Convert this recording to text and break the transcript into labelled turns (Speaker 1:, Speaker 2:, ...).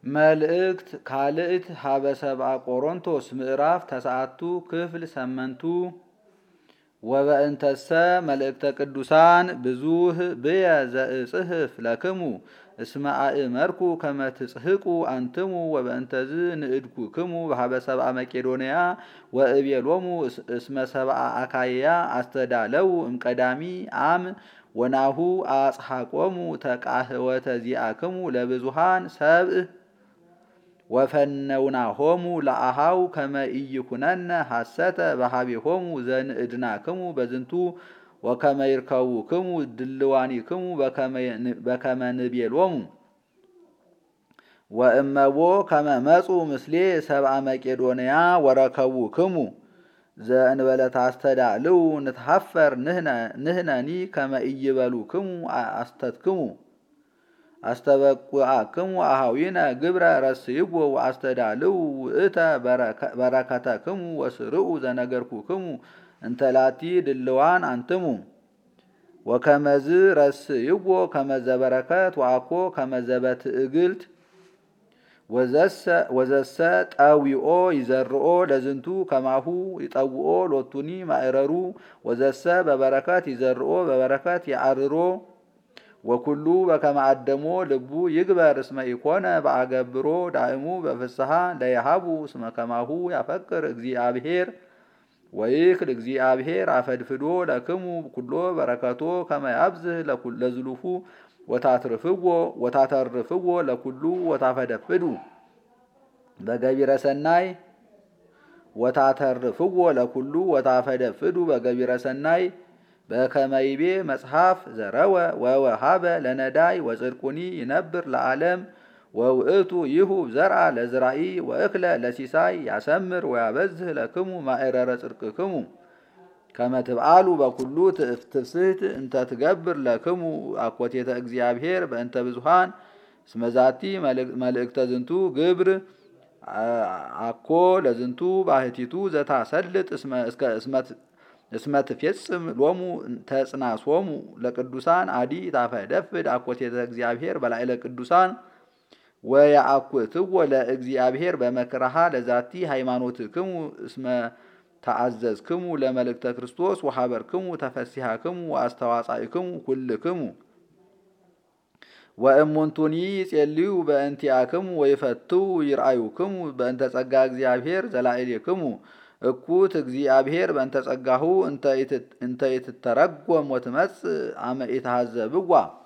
Speaker 1: መልእክት ካልእት ሀበ ሰብአ ቆሮንቶስ ምዕራፍ ተስዓቱ ክፍል ሰመንቱ ወበእንተሰ መልእክተ ቅዱሳን ብዙህ ብየ ዘእጽሕፍ ለክሙ እስመ አእመርኩ ከመ ትጽሕቁ አንትሙ ወበእንተዝ ንእድኩክሙ በሀበ ሰብአ መቄዶንያ ወእቤሎሙ እስመ ሰብአ አካይያ አስተዳለው እምቀዳሚ አም ወናሁ አጽሐቆሙ ተቃህወተ ዚአክሙ ለብዙሃን ሰብእ ወፈነውናሆሙ ለአሃው ከመ ኢይኩነነ ሐሰተ በሀቤሆሙ ዘንእድናክሙ በዝንቱ ወከመ ይርከቡክሙ ድልዋኒክሙ በከመ ንቤሎሙ ወእመቦ ከመ መጹ ምስሌ ሰብአ መቄዶንያ ወረከቡክሙ ዘእንበለ ታስተዳልው ንትሐፈር ንሕነኒ ከመ ኢይበሉክሙ አስተትክሙ አስተበቁአክሙ አሃዊነ ግብረ ረስይዎ ወአስተዳልው ውእተ በረከተክሙ ወስርኡ ዘነገርኩክሙ እንተላቲ ድልዋን አንትሙ ወከመዝ ረስይዎ ከመዘ በረከት ወአኮ ከመዘ በትዕግልት ወዘሰ ጠዊኦ ይዘርኦ ለዝንቱ ከማሁ ይጠውኦ ሎቱኒ ማእረሩ ወዘሰ በበረከት ይዘርኦ በበረከት ያአርሮ ወኩሉ በከመ አደሞ ልቡ ይግበር እስመ ኢኮነ በአገብሮ ዳእሙ በፍስሐ ለየሃቡ እስመ ከማሁ ያፈቅር እግዚአብሔር ወይክል እግዚአብሔር አፈድፍዶ ለክሙ ኩሎ በረከቶ ከመ ያብዝህ ለዝሉፉ ወታተርፍዎ ለኩሉ ወታፈደፍዱ በገቢረ ሰናይ ወታተርፍዎ ለኩሉ ወታፈደፍዱ በገቢረ ሰናይ በከመይቤ መጽሐፍ ዘረወ ወወሃበ ለነዳይ ወጽድቁኒ ይነብር ለዓለም ወውእቱ ይሁብ ዘርአ ለዝራኢ ወእክለ ለሲሳይ ያሰምር ወያበዝህ ለክሙ ማእረረ ጽድቅክሙ ከመ ትብአሉ በኩሉ ትፍስሕት እንተ ትገብር ለክሙ አኮቴተ እግዚአብሔር በእንተ ብዙሃን እስመ ዛቲ መልእክተ ዝንቱ ግብር አኮ ለዝንቱ ባህቲቱ ዘታሰልጥ እስመ ትፌጽም ሎሙ ተጽናሶሙ ለቅዱሳን አዲ ታፈደፍድ አኮቴተ እግዚአብሔር በላዕለ ቅዱሳን ወያአኩትዎ ለእግዚአብሔር በመክረሃ ለዛቲ ሃይማኖትክሙ እስመ ተአዘዝክሙ ለመልእክተ ክርስቶስ ወሃበርክሙ ተፈሲሃክሙ ወአስተዋጻእክሙ ኩልክሙ ወእሙንቱኒ ይጼልዩ በእንቲአክሙ ወይፈትው ይርአዩክሙ በእንተ ጸጋ እግዚአብሔር ዘላዕሌክሙ እኩት እግዚአብሔር በእንተ ጸጋሁ እንተ ይትተረጎም ወትመጽእ አመ ኢትሃዘብዋ